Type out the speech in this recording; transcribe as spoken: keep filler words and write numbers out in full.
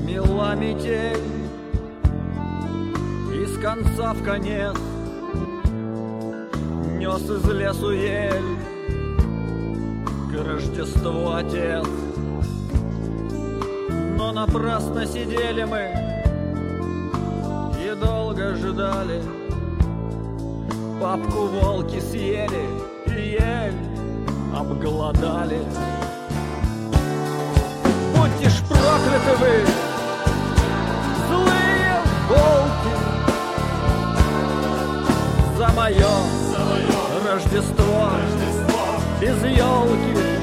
мела метель, из конца в конец нес из лесу ель к Рождеству отец. Но напрасно сидели мы и долго ждали. Папку волки съели и ель обглодали. Будьте ж прокляты вы, злые волки, за мое, за мое Рождество, Рождество без елки.